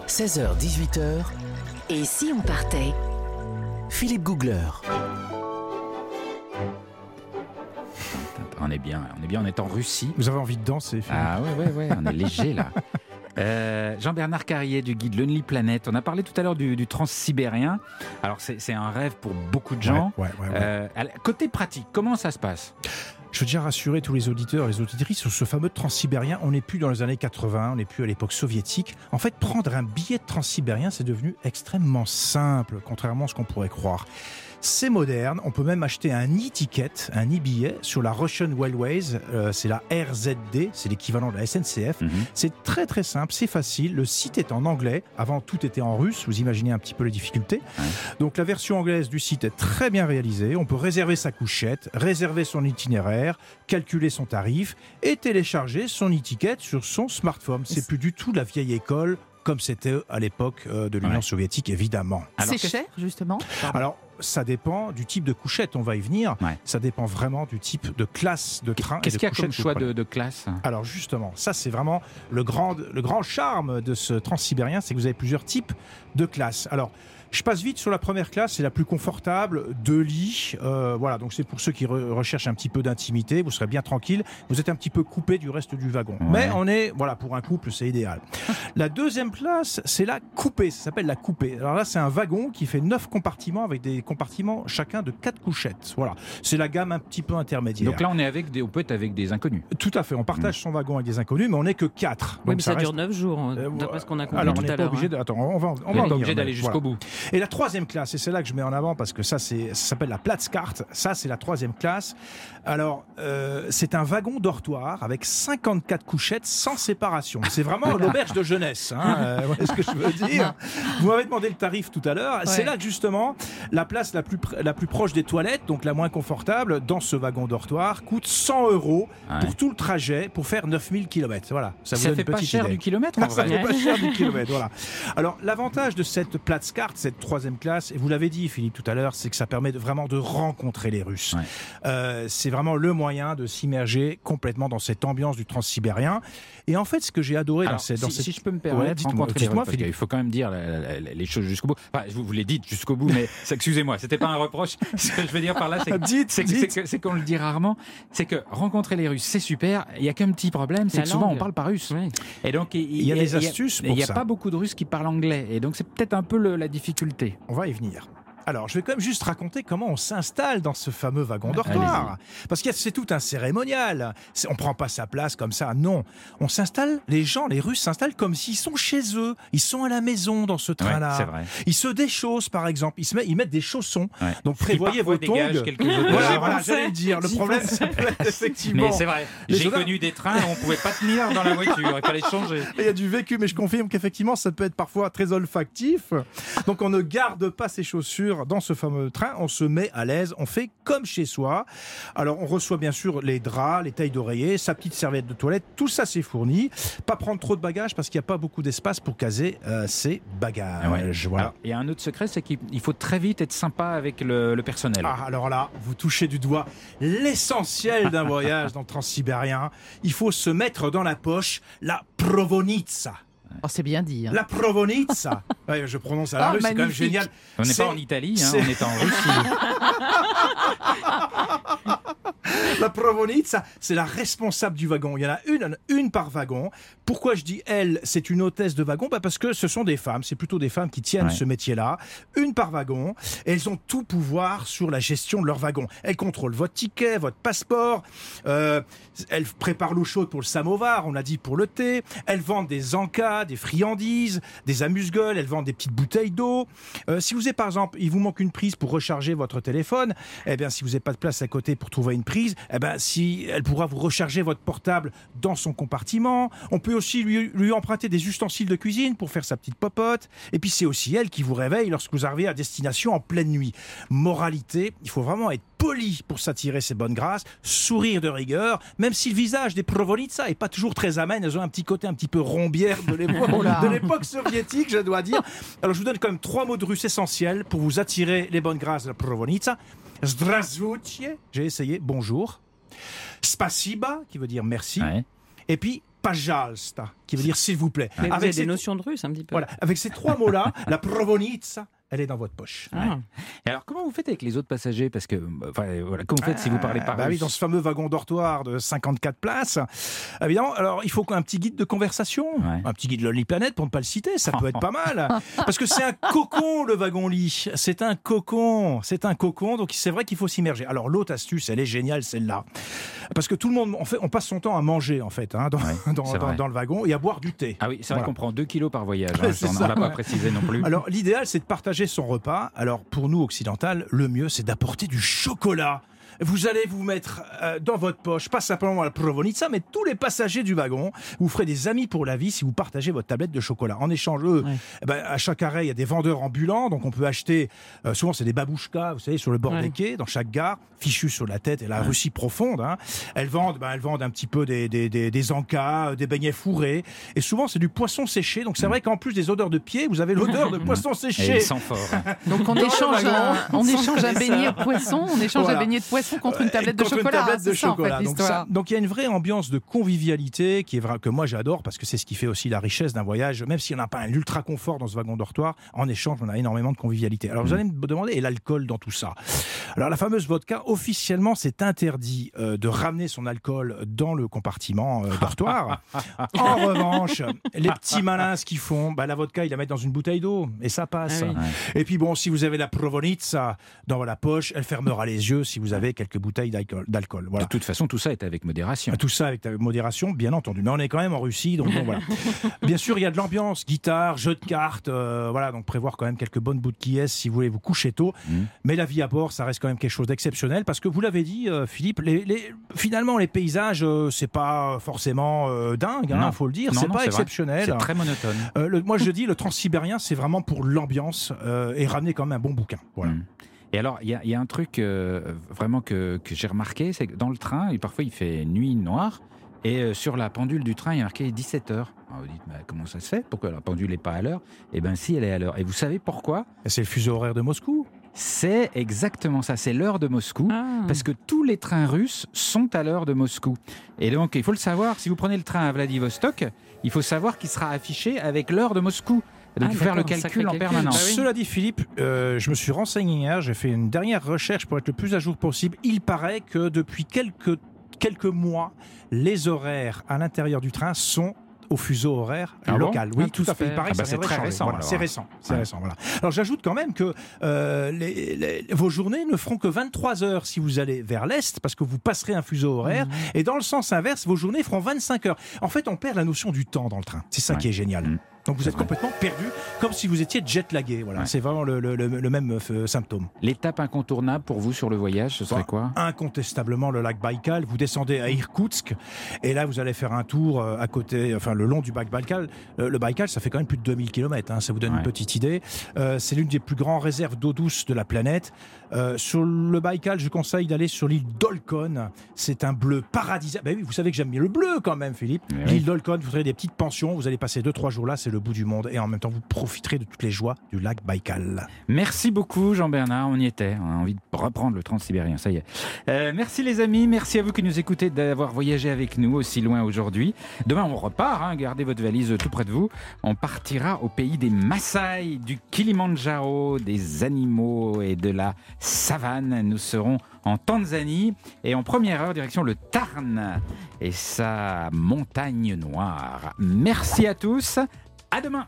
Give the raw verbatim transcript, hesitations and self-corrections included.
seize heures dix-huit heures. Et si on partait ? Philippe Googler. On est bien, on est bien, on est en Russie. Vous avez envie de danser, Philippe ? Ah ouais, ouais, ouais, on est léger là. Euh, Jean-Bernard Carrier du guide Lonely Planet. On a parlé tout à l'heure du, du transsibérien. Alors c'est, c'est un rêve pour beaucoup de gens. Ouais, ouais, ouais, ouais. Euh, côté pratique, comment ça se passe ? Je veux déjà rassurer tous les auditeurs et les auditrices sur ce fameux transsibérien. On n'est plus dans les années quatre-vingts, on n'est plus à l'époque soviétique. En fait, prendre un billet de transsibérien, c'est devenu extrêmement simple, contrairement à ce qu'on pourrait croire. C'est moderne, on peut même acheter un e-ticket, un e-billet sur la Russian Railways, euh, c'est la R Z D, c'est l'équivalent de la S N C F. Mm-hmm. C'est très très simple, c'est facile, le site est en anglais, avant tout était en russe, vous imaginez un petit peu les difficultés. Ouais. Donc la version anglaise du site est très bien réalisée, on peut réserver sa couchette, réserver son itinéraire, calculer son tarif et télécharger son e-ticket sur son smartphone. C'est plus du tout la vieille école comme c'était à l'époque de l'Union ouais. soviétique, évidemment. Alors, c'est cher, justement ? Pardon. Alors, ça dépend du type de couchette, on va y venir. Ouais. Ça dépend vraiment du type de classe de train. Qu'est-ce et de qu'il y a comme choix de, de classe ? Alors justement, ça c'est vraiment le grand, le grand charme de ce transsibérien, c'est que vous avez plusieurs types de classes. Alors, je passe vite sur la première classe, c'est la plus confortable, deux lits, euh, voilà, donc c'est pour ceux qui re- recherchent un petit peu d'intimité, vous serez bien tranquille, vous êtes un petit peu coupé du reste du wagon. Ouais. Mais on est, voilà, pour un couple, c'est idéal. La deuxième place, c'est la coupée, ça s'appelle la coupée. Alors là, c'est un wagon qui fait neuf compartiments avec des compartiments chacun de quatre couchettes. Voilà, c'est la gamme un petit peu intermédiaire. Donc là, on est avec des, on peut être avec des inconnus. Tout à fait, on partage mmh. son wagon avec des inconnus, mais on n'est que quatre. Oui, mais ça, ça reste... dure neuf jours, euh, d'après ce qu'on a compris alors, tout on à l'heure. Obligé de... Attends, on va, on va on en est obligé d'aller jusqu'au voilà. bout. Et la troisième classe, et c'est là que je mets en avant parce que ça, c'est, ça s'appelle la Platzkarte. Ça, c'est la troisième classe. Alors, euh, c'est un wagon dortoir avec cinquante-quatre couchettes sans séparation. C'est vraiment l'auberge de jeunesse. Hein, euh, voilà ce que je veux dire. Vous m'avez demandé le tarif tout à l'heure. Ouais. C'est là que justement, la place la plus, la plus proche des toilettes, donc la moins confortable, dans ce wagon dortoir, coûte cent euros ouais. pour tout le trajet, pour faire neuf mille kilomètres. Voilà. Ça, vous ça fait pas cher idée. Du kilomètre en Ça vrai. fait pas cher du kilomètre. Voilà. Alors, l'avantage de cette Platzkarte, cette troisième classe, et vous l'avez dit, Philippe, tout à l'heure, c'est que ça permet de, vraiment de rencontrer les Russes. Ouais. Euh, c'est vraiment le moyen de s'immerger complètement dans cette ambiance du transsibérien. Et en fait, ce que j'ai adoré Alors, dans cette... Si, dans cette... si je peux me permettre, ouais, dites-moi, rencontrer dites-moi, les Russes, il faut quand même dire la, la, la, les choses jusqu'au bout. Enfin, vous, vous les dites jusqu'au bout, mais excusez-moi, c'était pas un reproche. Ce que je veux dire par là, c'est, que, dites, c'est, que, dites. c'est, que, c'est qu'on le dit rarement, c'est que rencontrer les Russes, c'est super. Il y a qu'un petit problème, c'est la que souvent langue. On parle pas russe. Oui. Et donc, il, il y a des astuces pour ça. Il n'y a pas beaucoup de Russes qui parlent anglais. Et donc, c'est peut-être un peu le, la difficulté. On va y venir. Alors, je vais quand même juste raconter comment on s'installe dans ce fameux wagon dortoir. Allez-y. Parce que c'est tout un cérémonial. C'est, on ne prend pas sa place comme ça, non. On s'installe, les gens, les Russes s'installent comme s'ils sont chez eux. Ils sont à la maison dans ce train-là. Ouais, c'est vrai. Ils se déchaussent, par exemple. Ils, se met, ils mettent des chaussons. Ouais. Donc, prévoyez vos tongs. Voilà, voilà, j'allais le dire. Le problème, ça peut être effectivement... Mais c'est vrai. J'ai soldats... connu des trains où on ne pouvait pas tenir dans la voiture. Il fallait changer. Il y a du vécu, mais je confirme qu'effectivement, ça peut être parfois très olfactif. Donc, on ne garde pas ses chaussures dans ce fameux train, on se met à l'aise, on fait comme chez soi. Alors on reçoit bien sûr les draps, les tailles d'oreiller, sa petite serviette de toilette, tout ça c'est fourni. Pas prendre trop de bagages parce qu'il n'y a pas beaucoup d'espace pour caser euh, ses bagages. Ouais. Voilà. Il y a un autre secret, c'est qu'il faut très vite être sympa avec le, le personnel. Ah, alors là, vous touchez du doigt l'essentiel d'un voyage dans le transsibérien. Il faut se mettre dans la poche la provonitsa. Oh, c'est bien dit. Hein. La provonitsa. Ouais, je prononce à la oh, russe, c'est quand même génial. On n'est pas en Italie, hein, on est en Russie. La provonitsa, c'est la responsable du wagon. Il y en a une, une par wagon. Pourquoi je dis elle, c'est une hôtesse de wagon ? Bah parce que ce sont des femmes, c'est plutôt des femmes qui tiennent ouais. ce métier-là. Une par wagon. Et elles ont tout pouvoir sur la gestion de leur wagon. Elles contrôlent votre ticket, votre passeport. Euh, elles préparent l'eau chaude pour le samovar, on l'a dit pour le thé. Elles vendent des encas, des friandises, des amuse-gueules. Elles vendent des petites bouteilles d'eau. Euh, si vous avez par exemple, il vous manque une prise pour recharger votre téléphone, eh bien si vous n'avez pas de place à côté pour trouver une prise, eh ben si elle pourra vous recharger votre portable dans son compartiment. On peut aussi lui, lui emprunter des ustensiles de cuisine pour faire sa petite popote. Et puis c'est aussi elle qui vous réveille lorsque vous arrivez à destination en pleine nuit. Moralité, il faut vraiment être poli pour s'attirer ses bonnes grâces, sourire de rigueur, même si le visage des provonitsa est pas toujours très amène, elles ont un petit côté un petit peu rombière de l'époque, de l'époque soviétique, je dois dire. Alors je vous donne quand même trois mots de russe essentiels pour vous attirer les bonnes grâces de la provonitsa. Zdravstvuyte, j'ai essayé, bonjour. Spasiba, qui veut dire merci. Ouais. Et puis Pajalsta, qui veut dire s'il vous plaît. Mais vous Avec avez ces- des notions de russe un petit peu. Voilà, avec ces trois mots-là, la Provonitsa, elle est dans votre poche. Ah. Et alors, comment vous faites avec les autres passagers? Parce que, enfin, voilà, comment vous faites si vous parlez pas bah russe? oui, dans ce fameux wagon dortoir de cinquante-quatre places. Évidemment, alors il faut un petit guide de conversation, Ouais. un petit guide Lonely Planet pour ne pas le citer, ça peut être pas mal. Parce que c'est un cocon le wagon-lit, c'est un cocon, c'est un cocon, donc c'est vrai qu'il faut s'immerger. Alors l'autre astuce, elle est géniale celle-là. Parce que tout le monde, en fait, on passe son temps à manger en fait, hein, dans, Ouais, dans, c'est dans- vrai. dans le wagon et à boire du thé. Ah oui, c'est vrai Voilà. qu'on prend deux kilos par voyage. Ouais, Hein, c'est on ça, ne l'a pas ouais. précisé non plus. Alors l'idéal, c'est de partager son repas. Alors pour nous occidentales, le mieux, c'est d'apporter du chocolat. Vous allez vous mettre euh, dans votre poche, pas simplement la Provonitsa, mais tous les passagers du wagon. Vous ferez des amis pour la vie si vous partagez votre tablette de chocolat. En échange, eux, Ouais. eh ben, à chaque arrêt, il y a des vendeurs ambulants, donc on peut acheter, euh, souvent c'est des babouchkas, vous savez, sur le bord Ouais. des quais, dans chaque gare, fichus sur la tête et la Russie profonde. Hein. Elles vendent, ben, elles vendent un petit peu des, des, des, des encas, des beignets fourrés, et souvent c'est du poisson séché. Donc c'est vrai qu'en plus des odeurs de pied, vous avez l'odeur de poisson Et séché. il sent fort. hein. Donc on Dans le échange, wagon, un, on sans échange un connaisseur. beignet de poisson, on échange Voilà. un beignet de poisson contre une tablette de Contre une chocolat. tablette hein, de c'est ça, en fait, chocolat. donc, l'histoire. ça- donc il y a une vraie ambiance de convivialité qui est vra- que moi j'adore parce que c'est ce qui fait aussi la richesse d'un voyage. Même s'il n'y en a pas un ultra confort dans ce wagon dortoir, en échange on a énormément de convivialité. Alors vous allez me demander, et l'alcool dans tout ça? Alors la fameuse vodka, officiellement c'est interdit euh, de ramener son alcool dans le compartiment euh, dortoir. En revanche, les petits malins ce qu'ils font, bah, la vodka ils la mettent dans une bouteille d'eau et ça passe. Ah oui. Et puis bon, si vous avez la Provonitsa dans la poche, elle fermera les yeux si vous avez quelques bouteilles d'alcool. d'alcool. Voilà. De toute façon, tout ça est avec modération. Tout ça avec modération, bien entendu. Mais on est quand même en Russie, donc bon, voilà. Bien sûr, il y a de l'ambiance, guitare, jeu de cartes, euh, voilà, donc prévoir quand même quelques bonnes bouts de qui est si vous voulez vous coucher tôt. Mhm. Mais la vie à bord, ça reste quand même quelque chose d'exceptionnel parce que vous l'avez dit, euh, Philippe, les, les- finalement les paysages, euh, c'est pas forcément euh, dingue, hein, Non. faut le dire, Non, c'est non, pas c'est vrai. exceptionnel. C'est très monotone. Euh, le- moi, je dis, le transsibérien, c'est vraiment pour l'ambiance euh, et ramener quand même un bon bouquin. Voilà. Mm. Et alors, il y, a- il y a un truc euh, vraiment que, que j'ai remarqué, c'est que dans le train, et parfois il fait nuit noire, et euh, sur la pendule du train, il y a marqué dix-sept heures. Alors vous dites, mais comment ça se fait? Pourquoi la pendule n'est pas à l'heure? Eh bien, si, elle est à l'heure. Et vous savez pourquoi? Et c'est le fuseau horaire de Moscou. C'est exactement ça, c'est l'heure de Moscou. Ah. Parce que tous les trains russes sont à l'heure de Moscou. Et donc, il faut le savoir, si vous prenez le train à Vladivostok, il faut savoir qu'il sera affiché avec l'heure de Moscou. Et donc, Ah, il faut faire le d'accord, un calcul sacré en calcul. permanence. Ah oui. Cela dit, Philippe, euh, je me suis renseigné hier, j'ai fait une dernière recherche pour être le plus à jour possible. Il paraît que depuis quelques, quelques mois, les horaires à l'intérieur du train sont au fuseau horaire Ah bon local. Oui, Ah, tout tout à fait. Il se paraît Ah que bah ça c'est viendrait très changer. récent, Voilà, alors. c'est récent. C'est Ouais. récent. Voilà. Alors j'ajoute quand même que euh, les, les- vos journées ne feront que vingt-trois heures si vous allez vers l'est, parce que vous passerez un fuseau horaire. Mmh. Et dans le sens inverse, vos journées feront vingt-cinq heures. En fait, on perd la notion du temps dans le train. C'est ça Ouais. qui est génial. Mmh. Donc vous C'est êtes vrai. complètement perdu, comme si vous étiez jet-lagué. Voilà, Ouais. c'est vraiment le, le- le- le même euh, symptôme. L'étape incontournable pour vous sur le voyage, ce serait quoi? Incontestablement le lac Baïkal. Vous descendez à Irkoutsk et là vous allez faire un tour euh, à côté, enfin le long du lac Baïkal. Euh, le Baïkal, ça fait quand même plus de deux mille kilomètres. Hein, ça vous donne Ouais. une petite idée. Euh, c'est l'une des plus grandes réserves d'eau douce de la planète. Euh, sur le Baïkal, je conseille d'aller sur l'île d'Olkhon. C'est un bleu paradisiaque. Ben oui, vous savez que j'aime bien le bleu quand même, Philippe. Mais oui. L'île d'Olkhon, vous aurez des petites pensions. Vous allez passer deux trois jours là, c'est le bout du monde et en même temps vous profiterez de toutes les joies du lac Baïkal. Merci beaucoup Jean-Bernard, on y était. On a envie de reprendre le transsibérien, ça y est. Euh, merci les amis, merci à vous qui nous écoutez d'avoir voyagé avec nous aussi loin aujourd'hui. Demain on repart, hein, gardez votre valise tout près de vous. On partira au pays des Maasai, du Kilimandjaro, des animaux et de la savane. Nous serons en Tanzanie et en première heure direction le Tarn et sa montagne noire. Merci à tous, à demain.